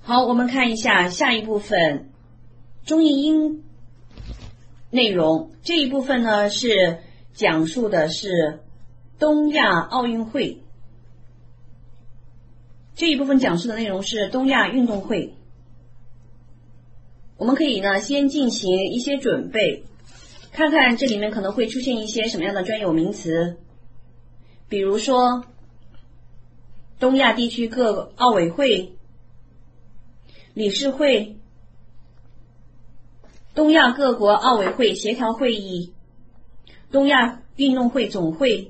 好，我们看一下下一部分中译英内容。这一部分呢是讲述的是东亚奥运会。这一部分讲述的内容是东亚运动会。我们可以呢先进行一些准备，看看这里面可能会出现一些什么样的专有名词，比如说东亚地区各奥委会、理事会、东亚各国奥委会协调会议、东亚运动会总会、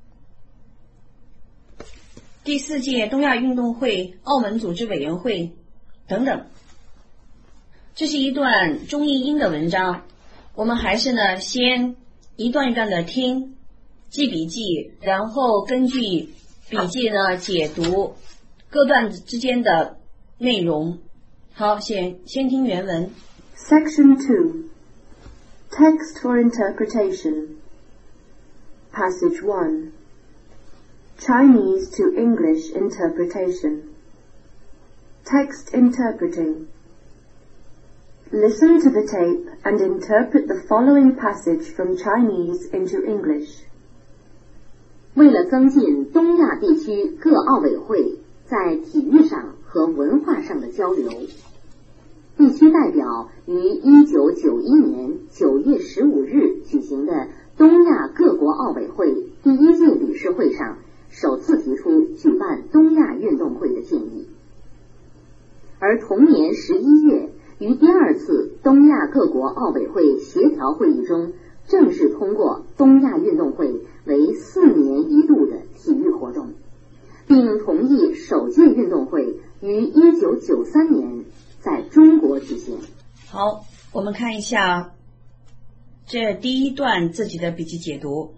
第4届东亚运动会澳门组织委员会等等。这是一段中译英的文章，我们还是呢先一段一段的听，记笔记，然后根据笔记呢解读各段之间的内容。好，先听原文。 Section 2 Text for Interpretation Passage 1 Chinese to English Interpretation Text Interpreting Listen to the tape and interpret the following passage from Chinese into English. 为了增进东亚地区各奥委会在体育上和文化上的交流，地区代表于1991年9月15日举行的东亚各国奥委会第1届理事会上首次提出举办东亚运动会的建议，而同年11月于第2次东亚各国奥委会协调会议中正式通过东亚运动会为4年一度的体育活动，并同意首届运动会于1993年在中国举行。 好，我们看一下这第一段自己的笔记解读，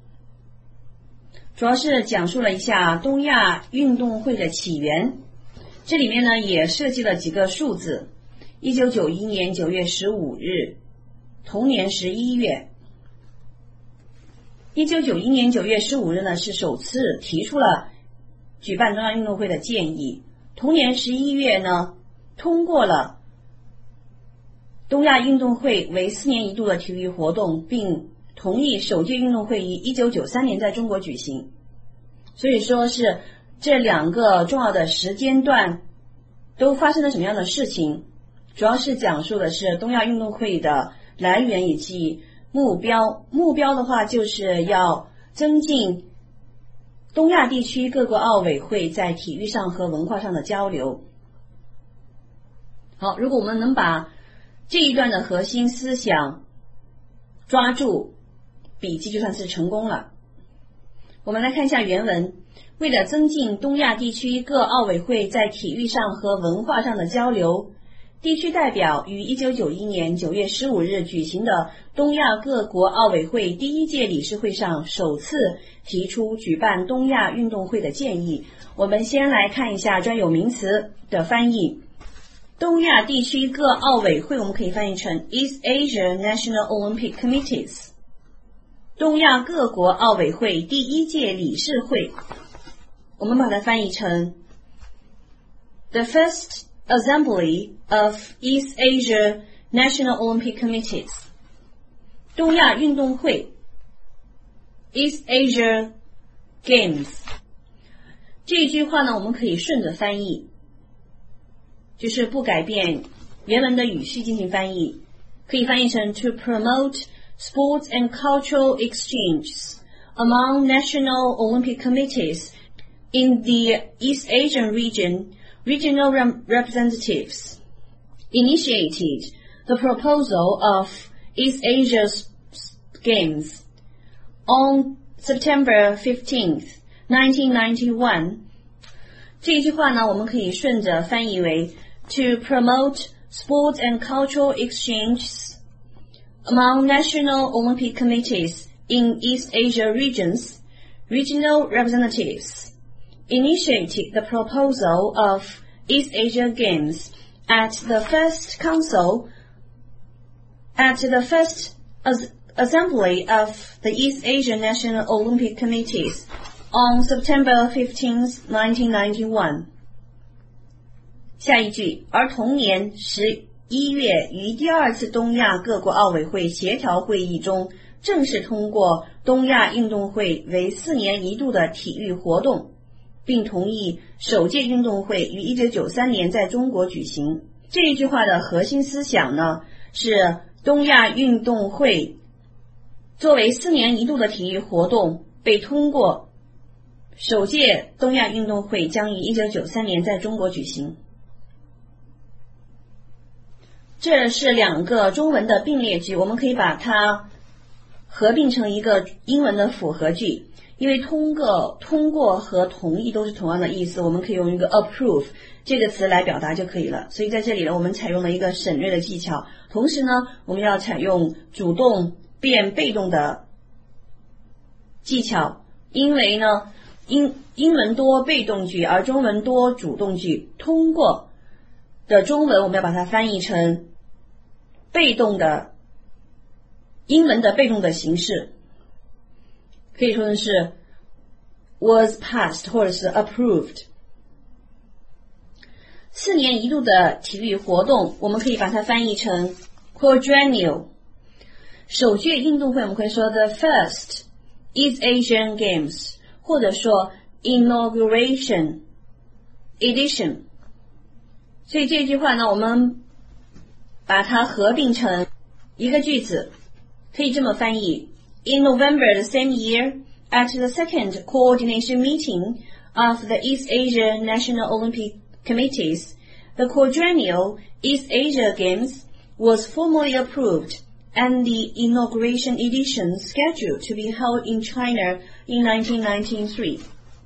主要是讲述了一下东亚运动会的起源，这里面呢也涉及了几个数字。1991年9月15日，同年11月。1991年9月15日呢是首次提出了举办东亚运动会的建议，同年11月呢通过了东亚运动会为4年一度的体育活动，并同意首届运动会于1993年在中国举行。所以说是这两个重要的时间段都发生了什么样的事情，主要是讲述的是东亚运动会的来源以及目标。目标的话就是要增进东亚地区各国奥委会在体育上和文化上的交流。好，如果我们能把这一段的核心思想抓住，笔记就算是成功了。我们来看一下原文。为了增进东亚地区各奥委会在体育上和文化上的交流，地区代表于1991年9月15日举行的东亚各国奥委会第1届理事会上首次提出举办东亚运动会的建议。我们先来看一下专有名词的翻译。东亚地区各奥委会我们可以翻译成 East Asia National Olympic Committees， 东亚各国奥委会第1届理事会，我们把它翻译成 The First Assembly of East Asia National Olympic Committees， 东亚运动会 East Asia Games。 这一句话呢我们可以顺着翻译，就是不改变原文的语序进行翻译，可以翻译成 To promote sports and cultural exchanges among national Olympic committees in the East Asian region. Regional representatives initiated the proposal of East Asia's Games on September 15th, 1991. 这一句话呢我们可以顺着翻译为 To promote sport and cultural exchanges among national Olympic committees in East Asia regions, regional representatives initiated the proposal of East Asia Games at the first assembly of the East Asia National Olympic Committees on September 15, 1991. 下一句，而同年11月于第2次东亚各国奥委会协调会议中正式通过东亚运动会为4年一度的体育活动，并同意首届运动会于1993年在中国举行。这一句话的核心思想呢，是东亚运动会作为4年一度的体育活动被通过，首届东亚运动会将于1993年在中国举行。这是2个中文的并列句，我们可以把它合并成一个英文的复合句，因为通过和同意都是同样的意思，我们可以用一个 approve 这个词来表达就可以了。所以在这里呢，我们采用了一个省略的技巧，同时呢，我们要采用主动变被动的技巧，因为呢，英文多被动句，而中文多主动句。通过的中文我们要把它翻译成被动的英文的被动的形式，可以说的是 was passed 或者是 approved。 4年一度的体育活动我们可以把它翻译成 quadrennial。 首届运动会我们可以说 the first East Asian Games， 或者说 inauguration edition。 所以这句话呢，我们把它合并成一个句子，可以这么翻译 In November the same year, at the second coordination meeting of the East Asia National Olympic Committees, the quadrennial East Asia Games was formally approved and the inauguration edition scheduled to be held in China in 1993.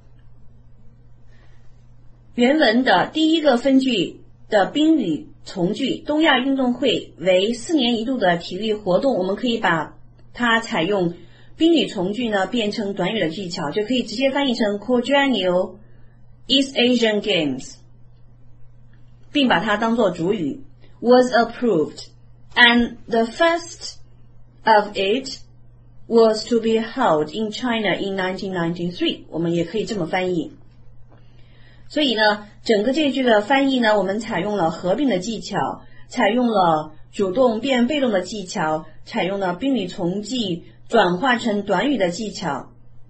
原文的第一个分句的宾语从句，东亚运动会为4年一度的体育活动，我们可以把它采用宾语从句呢变成短语的技巧，就可以直接翻译成 quadrennial East Asian Games， 并把它当作主语 was approved and the first of it was to be held in China in 1993， 我们也可以这么翻译。所以呢，整个这句的翻译呢，我们采用了合并的技巧，采用了主动变被动的技巧，采用了宾语从句转化成短语的技巧。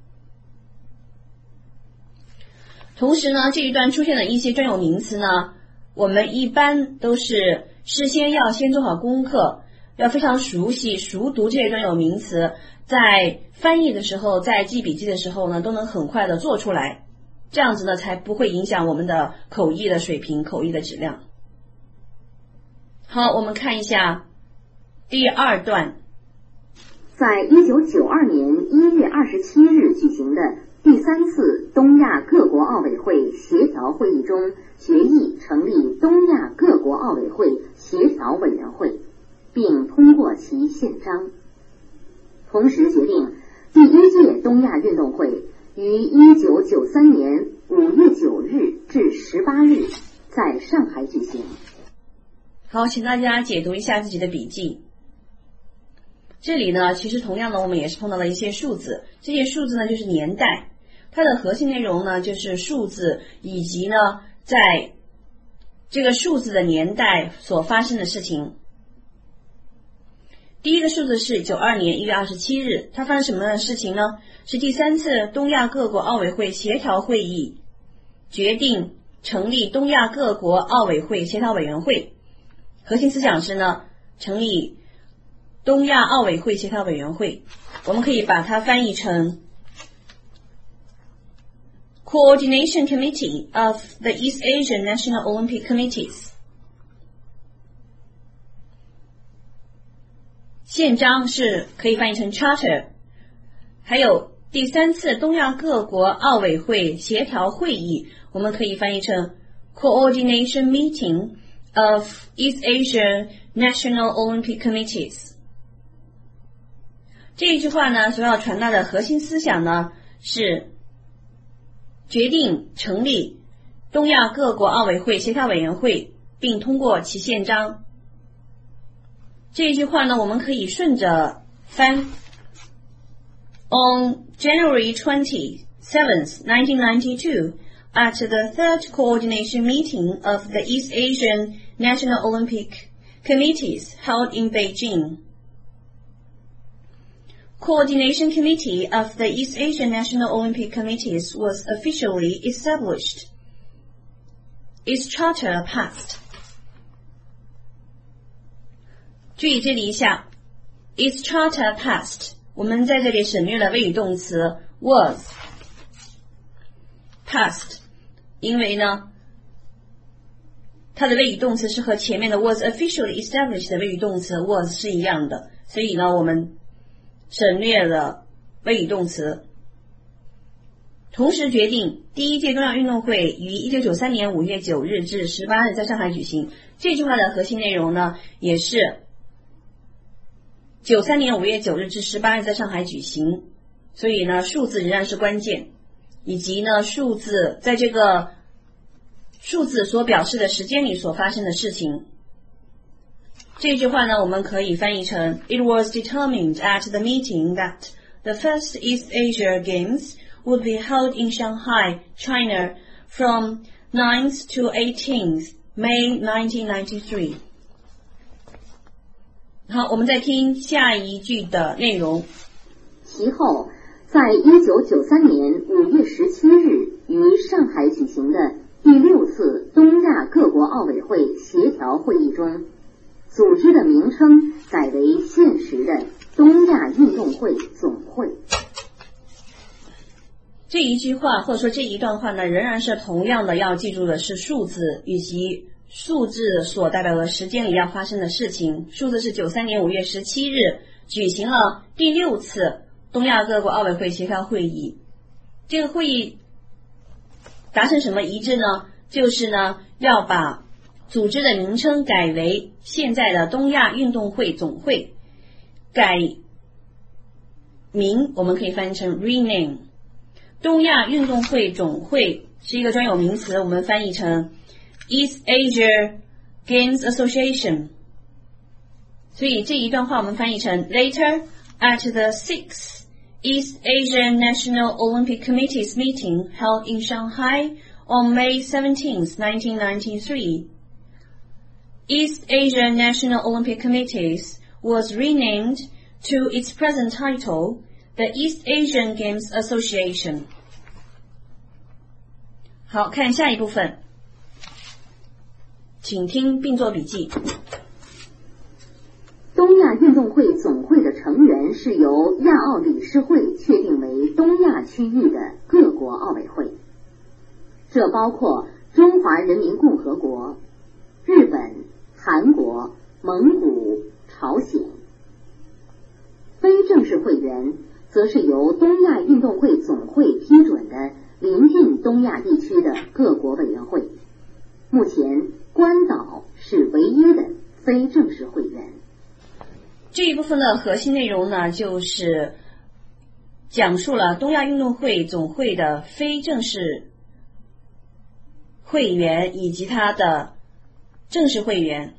同时呢，这一段出现的一些专有名词呢，我们一般都是事先要先做好功课，要非常熟悉熟读这些专有名词，在翻译的时候，在记笔记的时候呢，都能很快的做出来，这样子呢才不会影响我们的口译的水平，口译的质量。好，我们看一下第2段。 在1992年1月27日举行的第3次东亚各国奥委会协调会议中，决议成立东亚各国奥委会协调委员会，并通过其宪章。同时决定第1届东亚运动会于1993年5月9日至18日在上海举行。 好，请大家解读一下自己的笔记。这里呢，其实同样的我们也是碰到了一些数字，这些数字呢就是年代，它的核心内容呢就是数字以及呢在这个数字的年代所发生的事情。第一个数字是92年1月27日，它发生什么样的事情呢？是第3次东亚各国奥委会协调会议决定成立东亚各国奥委会协调委员会，核心思想是呢成立东亚奥委会协调委员会，我们可以把它翻译成 Coordination Committee of the East Asian National Olympic Committees。 宪章是可以翻译成 Charter， 还有第3次东亚各国奥委会协调会议，我们可以翻译成 Coordination Meeting of East Asia National Olympic Committees。这一句话呢，所要传达的核心思想呢，是决定成立东亚各国奥委会协调委员会，并通过其宪章。这一句话呢，我们可以顺着翻。On January 27th, 1992, at the third coordination meeting of the East Asian National Olympic Committees held in Beijing. Coordination Committee of the East Asian National Olympic Committees was officially established. Its charter passed. 注意这里一下 ，its charter passed， 我们在这里省略了谓语动词 was passed， 因为呢，它的谓语动词是和前面的 was officially established 的谓语动词 was 是一样的，所以呢，我们省略了谓语动词。同时决定第一届东亚运动会于1993年5月9日至18日在上海举行。这句话的核心内容呢，也是93年5月9日至18日在上海举行，所以呢，数字仍然是关键，以及呢，数字在这个数字所表示的时间里所发生的事情。这句话呢，我们可以翻译成 It was determined at the meeting that the first East Asia Games would be held in Shanghai, China from 9th to 18th May 1993. 好，我们再听下一句的内容。 其后，在1993年5月17日于上海举行的第6次东亚各国奥委会协调会议中，组织的名称改为现时的东亚运动会总会。 这一句话或者说这一段话呢，仍然是同样的，要记住的是数字以及数字所代表的时间里要发生的事情。数字是93年5月17日举行了第6次东亚各国奥委会协调会议。这个会议达成什么一致呢？就是呢，要把组织的名称改为现在的东亚运动会总会。改名我们可以翻译成 rename。东亚运动会总会是一个专有名词，我们翻译成 East Asia Games Association。所以这一段话我们翻译成 Later at the 6th East Asian National Olympic Committees meeting held in Shanghai on May 17th, 1993, East Asia National Olympic Committees was renamed to its present title, the East Asian Games Association. 好，看下一部分，请听并做笔记。 东亚运动会总会的成员是由亚奥理事会确定为东亚区域的各国奥委会，这包括中华人民共和国、日本、韩国、蒙古、朝鲜。非正式会员则是由东亚运动会总会批准的邻近东亚地区的各国委员会。目前，关岛是唯一的非正式会员。 这一部分的核心内容呢，就是讲述了东亚运动会总会的非正式会员以及它的正式会员。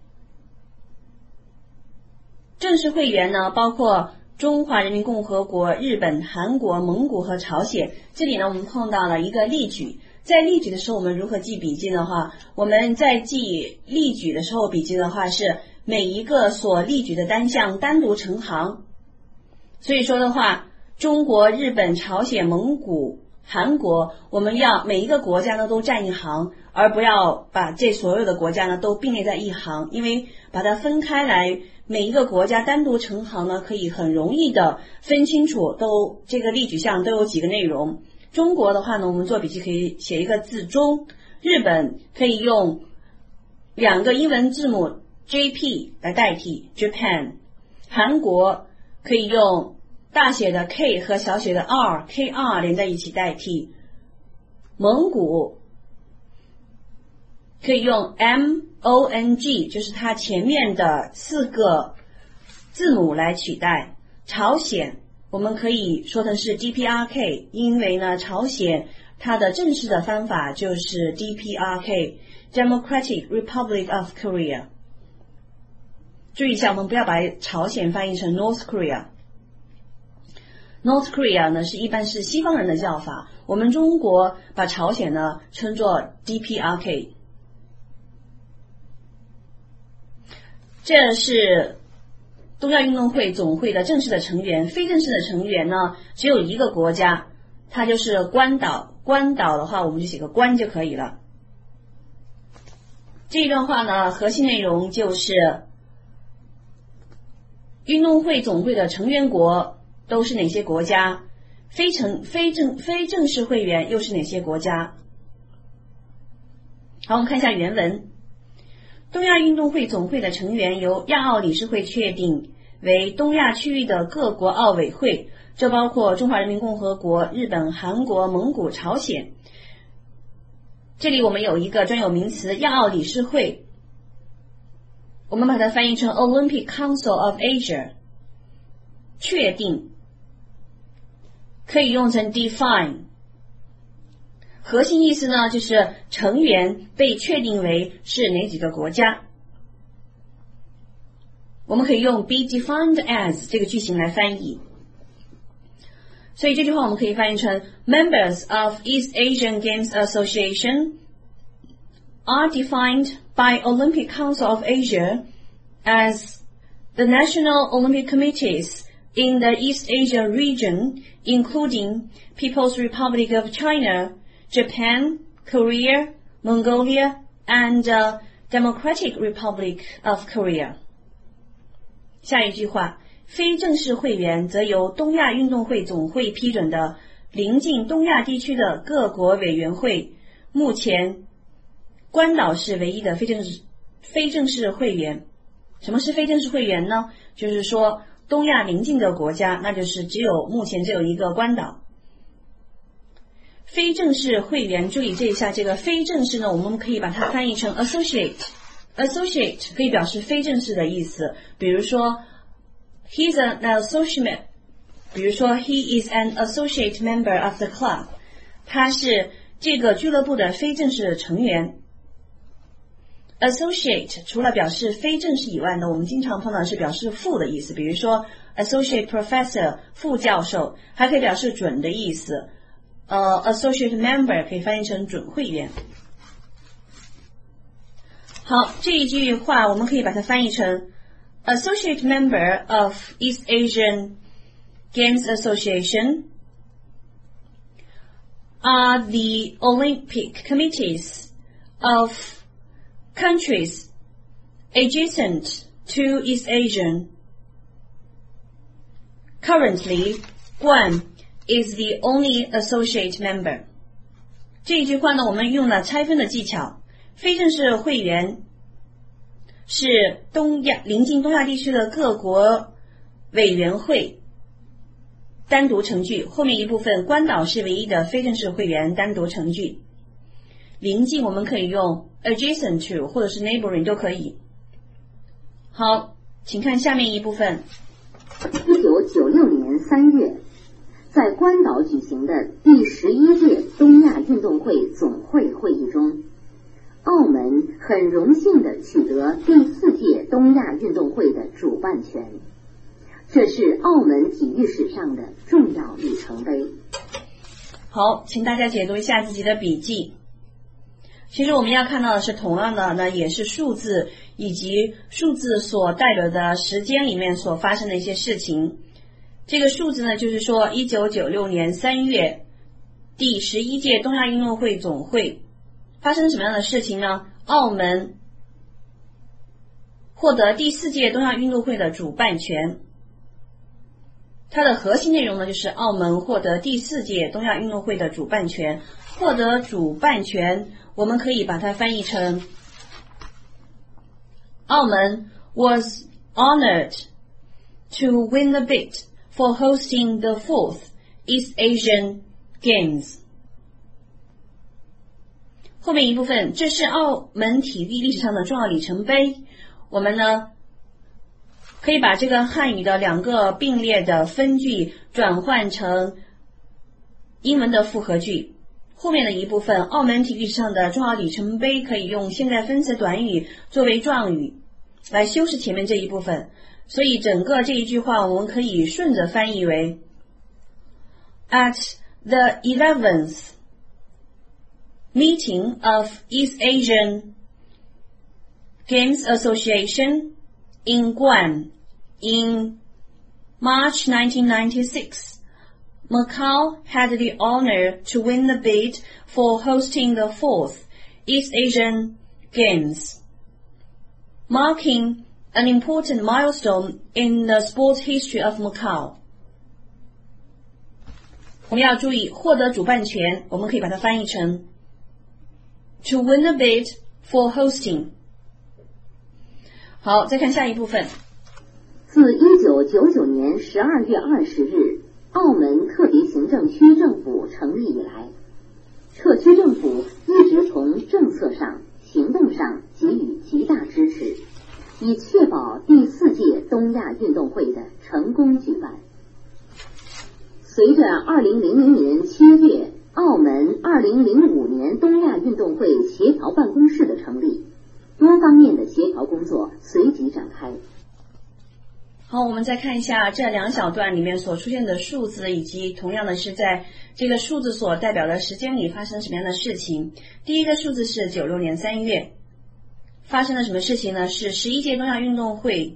正式会员呢，包括中华人民共和国、日本、韩国、蒙古和朝鲜。这里呢，我们碰到了一个例举。在例举的时候，我们如何记笔记的话，我们在记例举的时候，笔记的话是每一个所例举的单项单独成行。所以说的话，中国、日本、朝鲜、蒙古、韩国，我们要每一个国家呢都占一行，而不要把这所有的国家呢都并列在一行，因为把它分开来，每一个国家单独成行呢，可以很容易的分清楚都这个例举项都有几个内容。中国的话呢，我们做笔记可以写一个字中，日本可以用2个英文字母 JP 来代替 Japan， 韩国可以用大写的 K 和小写的 R KR 连在一起代替，蒙古可以用 MONG， 就是它前面的4个字母来取代。朝鲜我们可以说成是 DPRK， 因为呢，朝鲜它的正式的方法就是 DPRK Democratic Republic of Korea。 注意一下，我们不要把朝鲜翻译成 North Korea。 North Korea 呢一般是西方人的叫法，我们中国把朝鲜呢称作 DPRK。这是东亚运动会总会的正式的成员，非正式的成员呢只有一个国家，它就是关岛。关岛的话我们就写个关就可以了。这一段话呢核心内容就是运动会总会的成员国都是哪些国家，非正式会员又是哪些国家。好，我们看一下原文。东亚运动会总会的成员由亚奥理事会确定为东亚区域的各国奥委会，这包括中华人民共和国、日本、韩国、蒙古、朝鲜。这里我们有一个专有名词亚奥理事会，我们把它翻译成 Olympic Council of Asia， 确定可以用成 define， 核心意思呢就是成员被确定为是哪几个国家。我们可以用 be defined as 这个句型来翻译，所以这句话我们可以翻译成 Members of East Asian Games Association are defined by Olympic Council of Asia as the national Olympic committees in the East Asia region, including People's Republic of China, Japan, Korea, Mongolia, and Democratic Republic of Korea. 下一句话，非正式会员则由东亚运动会总会批准的邻近东亚地区的各国委员会。目前，关岛是唯一的非正式会员。什么是非正式会员呢？就是说东亚邻近的国家，那就是目前只有一个关岛。非正式会员，注意这一下，这个非正式呢，我们可以把它翻译成 associate 可以表示非正式的意思。比如说 he's an associate， 比如说 he is an associate member of the club， 他是这个俱乐部的非正式成员。associate 除了表示非正式以外呢，我们经常碰到的是表示副的意思，比如说 associate professor 副教授，还可以表示准的意思。associate member 可以翻译成准会员。好，这一句话我们可以把它翻译成 associate member of East Asian Games Association are the Olympic committees of countries adjacent to East Asia. Currently, Guam is the only associate member. 这一句话呢，我们用了拆分的技巧。非正式会员是邻近东亚地区的各国委员会，单独成句。后面一部分关岛是唯一的非正式会员，单独成句。邻近我们可以用 adjacent to 或者是 neighboring 都可以。好，请看下面一部分。 1996年3月，在关岛举行的第11届东亚运动会总会会议中，澳门很荣幸地取得第4届东亚运动会的主办权，这是澳门体育史上的重要里程碑。 好，请大家解读一下自己的笔记。其实我们要看到的是同样的呢，也是数字以及数字所代表的时间里面所发生的一些事情。这个数字呢，就是说1996年3月第11届东亚运动会总会发生什么样的事情呢？澳门获得第4届东亚运动会的主办权。它的核心内容呢，就是澳门获得第4届东亚运动会的主办权。获得主办权，我们可以把它翻译成澳门 was honored to win the bid for hosting the 4th East Asian Games。 后面一部分，这是澳门体育历史上的重要里程碑。我们呢可以把这个汉语的2个并列的分句转换成英文的复合句。后面的一部分，澳门体育史上的重要里程碑，可以用现在分词短语作为状语来修饰前面这一部分。所以整个这一句话我们可以顺着翻译为 At the 11th meeting of East Asian Games Association in Guam in March 1996, Macau had the honor to win the bid for hosting the 4th East Asian Games, marking an important milestone in the sports history of Macau. 我们要注意获得主办权，我们可以把它翻译成 to win a bid for hosting。 好，再看下一部分。 自1999年12月20日澳门特别行政区政府成立以来，特区政府一直从政策上、行动上给予极大支持，以确保第4届东亚运动会的成功举办。随着2000年7月澳门2005年东亚运动会协调办公室的成立，多方面的协调工作随即展开。 好，我们再看一下这2小段里面所出现的数字，以及同样的是在这个数字所代表的时间里发生什么样的事情。第一个数字是96年3月，发生了什么事情呢？是11届东亚运动会。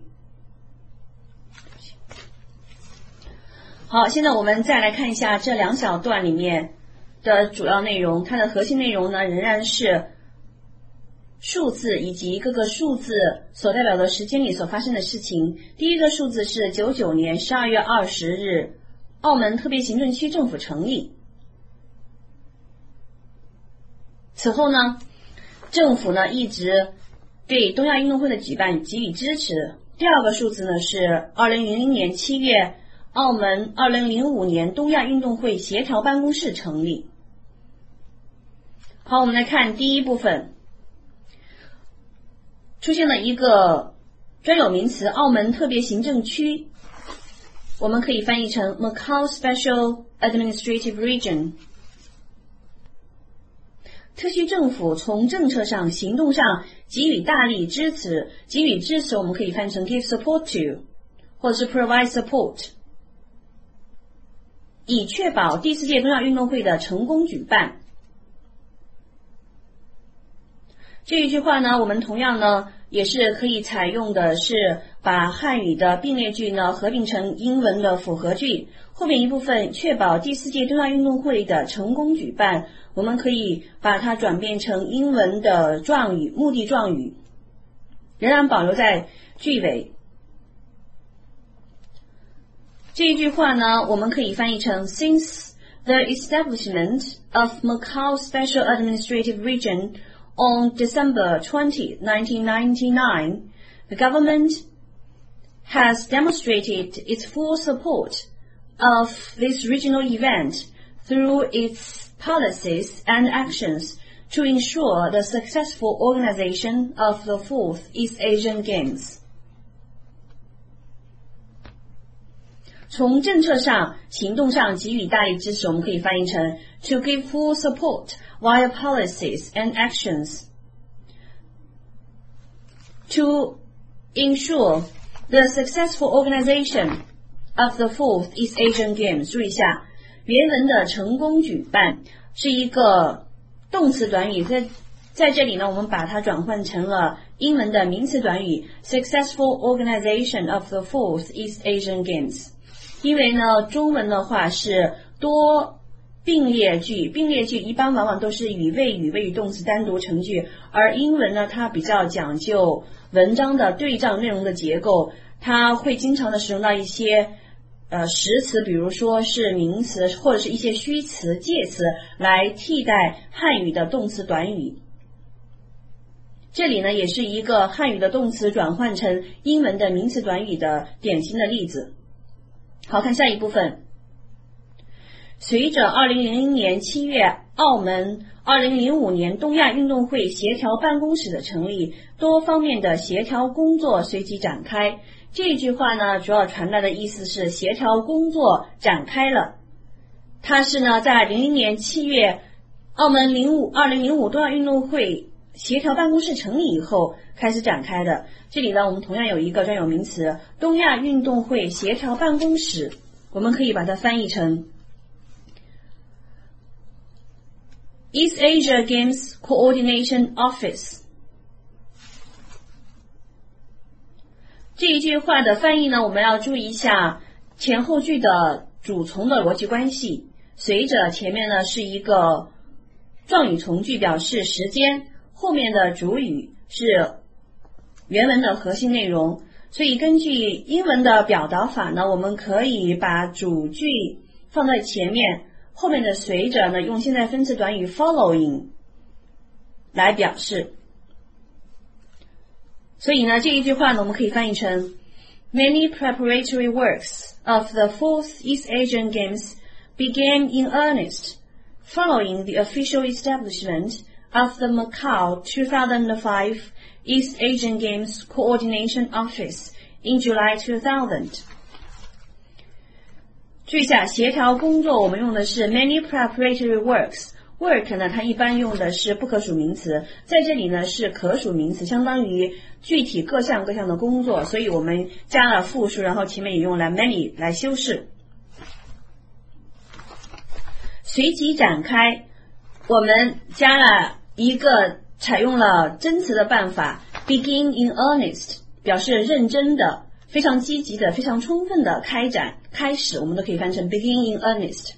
好，现在我们再来看一下这2小段里面的主要内容，它的核心内容呢仍然是数字以及各个数字所代表的时间里所发生的事情。第一个数字是99年12月20日，澳门特别行政区政府成立。此后呢，政府呢一直对东亚运动会的举办给予支持。第二个数字呢是2000年7月，澳门2005年东亚运动会协调办公室成立。好，我们来看第一部分。出现了一个专有名词澳门特别行政区，我们可以翻译成 Macau Special Administrative Region。 特区政府从政策上、行动上给予大力支持，给予支持我们可以翻译成 give support to 或者是 provide support， 以确保第4届东亚运动会的成功举办。这一句话呢，我们同样呢也是可以采用的是把汉语的并列句呢合并成英文的复合句，后面一部分确保第4届东亚运动会的成功举办，我们可以把它转变成英文的状语、目的状语，仍然保留在句尾。这一句话呢，我们可以翻译成 Since the establishment of Macau Special Administrative Region on December 20, 1999, the government has demonstrated its full support of this regional event through its policies and actions to ensure the successful organization of the 4th East Asian Games. 从政策上、行动上给予大力支持，我们可以翻译成 to give full support via policies and actions to ensure the successful organization of the 4th East Asian Games。 注意一下，原文的成功举办是一个动词短语，在这里呢，我们把它转换成了英文的名词短语 successful organization of the 4th East Asian Games。 因为呢，中文的话是多并列句，并列句一般往往都是以谓语、谓语动词单独成句，而英文呢，它比较讲究文章的对仗内容的结构，它会经常的使用到一些实词，比如说是名词或者是一些虚词、介词来替代汉语的动词短语。这里呢，也是一个汉语的动词转换成英文的名词短语的典型的例子。好，看下一部分。随着2000年7月澳门2005年东亚运动会协调办公室的成立，多方面的协调工作随即展开。这句话呢，主要传达的意思是协调工作展开了。它是呢，在00年7月澳门2005东亚运动会协调办公室成立以后开始展开的。这里呢，我们同样有一个专有名词东亚运动会协调办公室，我们可以把它翻译成 East Asia Games Coordination Office。这一句话的翻译呢，我们要注意一下前后句的主从的逻辑关系。随着前面呢是一个状语从句表示时间，后面的主语是原文的核心内容，所以根据英文的表达法呢，我们可以把主句放在前面，后面的随着呢用现在分词短语 following 来表示。所以呢这一句话呢我们可以翻译成 Many preparatory works of the 4th East Asian Games began in earnest following the official establishment of the Macau 2005 East Asian Games Coordination Office in July 2000。 注意一下，协调工作我们用的是 many preparatory works。work 呢它一般用的是不可数名词，在这里呢是可数名词，相当于具体各项的工作，所以我们加了复数，然后前面也用了 many 来修饰。随即展开，我们加了一个采用了真词的办法 begin in earnest， 表示认真的、非常积极的、非常充分的开展、开始，我们都可以翻成 begin in earnest。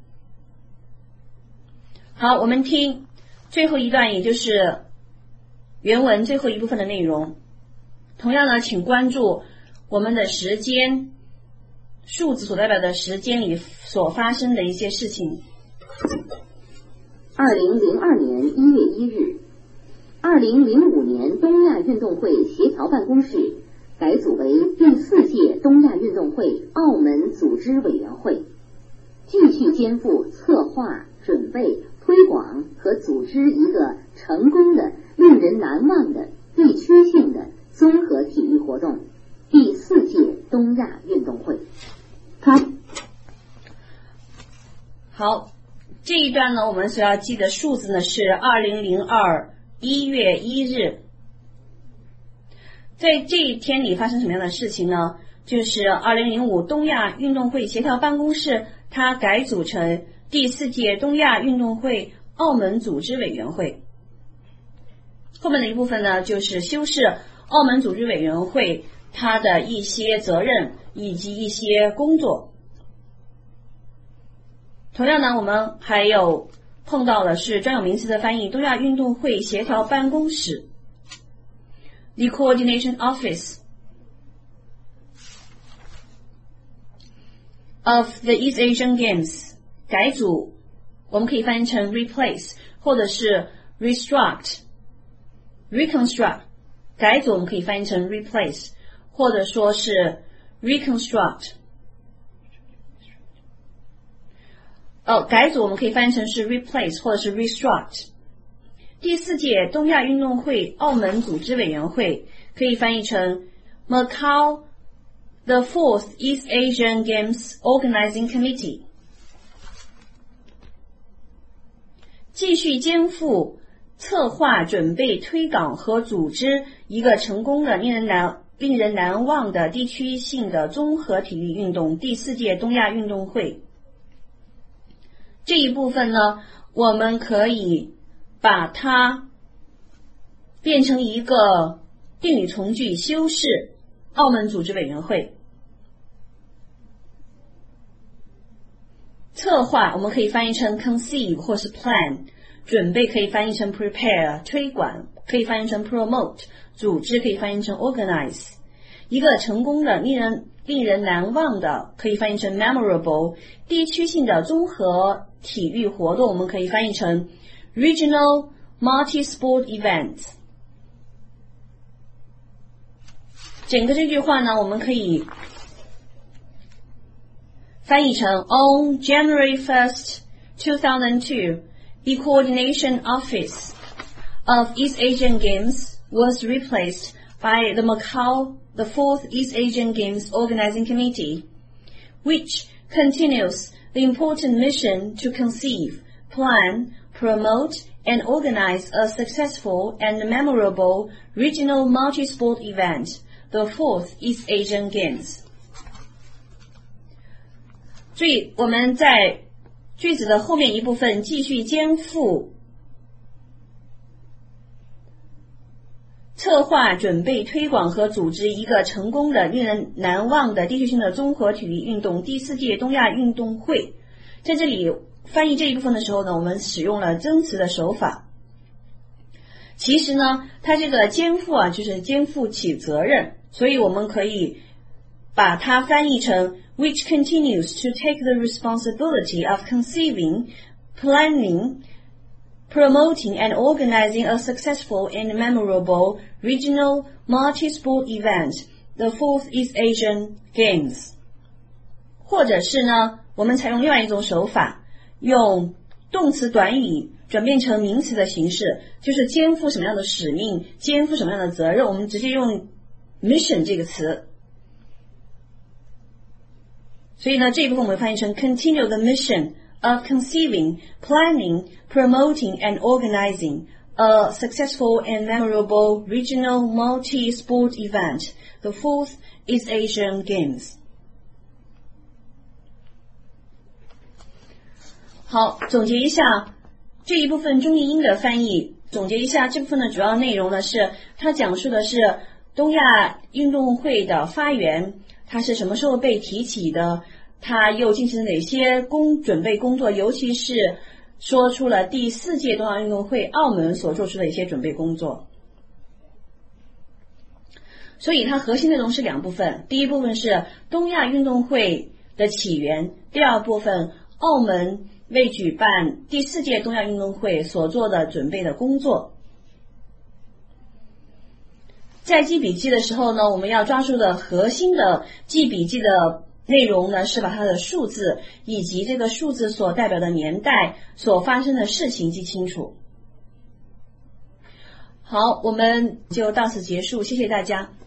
好，我们听最后一段，也就是原文最后一部分的内容。同样呢，请关注我们的时间，数字所代表的时间里所发生的一些事情。 2002年1月1日，2005年东亚运动会协调办公室改组为第4届东亚运动会澳门组织委员会，继续肩负策划、准备、推广和组织一个成功的、令人难忘的地区性的综合体育活动——第4届东亚运动会。 好，这一段呢，我们所要记的数字呢是2002 1月1日。在这一天里发生什么样的事情呢？就是2005东亚运动会协调办公室，它改组成第4届东亚运动会澳门组织委员会。后面的一部分呢，就是修饰澳门组织委员会它的一些责任以及一些工作。同样呢，我们还有碰到的是专有名词的翻译，东亚运动会协调办公室 The Coordination Office of the East Asian Games。 改组我们可以翻译成 replace 或者是 reconstruct。 改组我们可以翻译成 replace 或者说是 reconstruct。改组我们可以翻译成是 replace 或者是 restruct。 第4届东亚运动会澳门组织委员会可以翻译成 Macau the 4th East Asian Games Organizing Committee。 继续肩负策划、准备、推广和组织一个成功的、令人难忘的地区性的综合体育运动——第4届东亚运动会。这一部分呢，我们可以把它变成一个定语从句，修饰澳门组织委员会。策划我们可以翻译成 conceive 或是 plan， 准备可以翻译成 prepare， 推广可以翻译成 promote， 组织可以翻译成 organize。 一个成功的、令人难忘的可以翻译成 memorable， 地区性的综合体育活动我们可以翻译成 regional multi-sport event。 整个这句话呢，我们可以翻译成 On January 1st, 2002, the Coordination Office of East Asian Games was replaced by the Macau the 4th East Asian Games Organizing Committee, which continues the important mission to conceive, plan, promote, and organize a successful and memorable regional multi-sport event, the 4th East Asian Games。 注意，我们在句子的后面一部分继续肩负策划、准备、推广和组织一个成功的、令人难忘的地区性的综合体育运动第4届东亚运动会。在这里翻译这一部分的时候呢，我们使用了增词的手法。其实呢，它这个肩负就是肩负起责任，所以我们可以把它翻译成 which continues to take the responsibility of conceiving, planning, promoting and organizing a successful and memorable regional multi-sport event, the 4th East Asian Games. 或者是呢，我们采用另外一种手法，用动词短语转变成名词的形式，就是肩负什么样的使命，肩负什么样的责任，我们直接用 mission 这个词。所以呢，这一部分我们翻译成 continue the mission of conceiving, planning, promoting and organizing a successful and memorable regional multi-sport event, the 4th East Asian Games. 好，总结一下这一部分中译英的翻译。总结一下这部分的主要内容呢，是它讲述的是东亚运动会的发源，它是什么时候被提起的，它又进行了哪些准备工作，尤其是说出了第4届东亚运动会澳门所做出的一些准备工作。所以它核心内容是2部分，第一部分是东亚运动会的起源，第二部分澳门为举办第4届东亚运动会所做的准备的工作。在记笔记的时候呢，我们要抓住的核心的记笔记的内容呢，是把它的数字以及这个数字所代表的年代所发生的事情记清楚。好，我们就到此结束，谢谢大家。